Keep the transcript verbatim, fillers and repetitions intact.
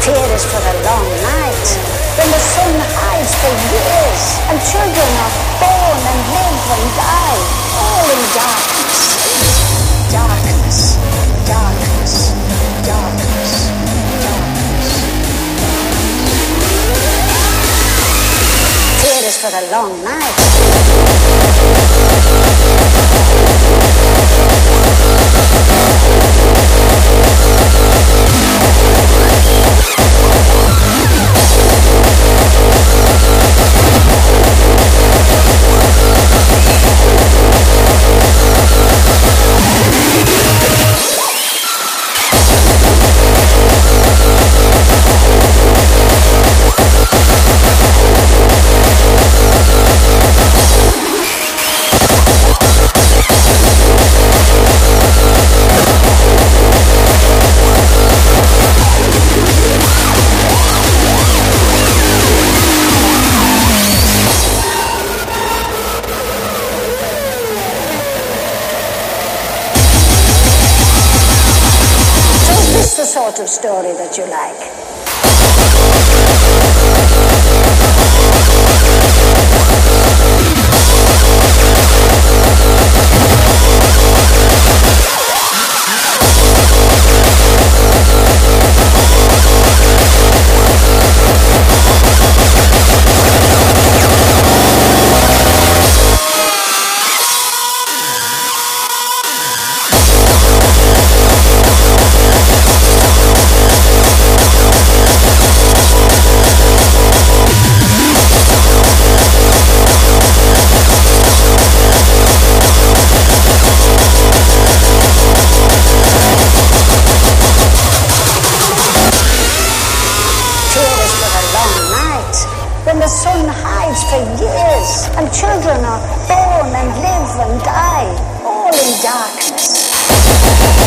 Fear is for a long night, when the sun hides for years, and children are born and live and die, all in darkness. Darkness, darkness, darkness, darkness. Fear is for a long night. The sort of story that you like. When the sun hides for years, and children are born and live and die, all in darkness.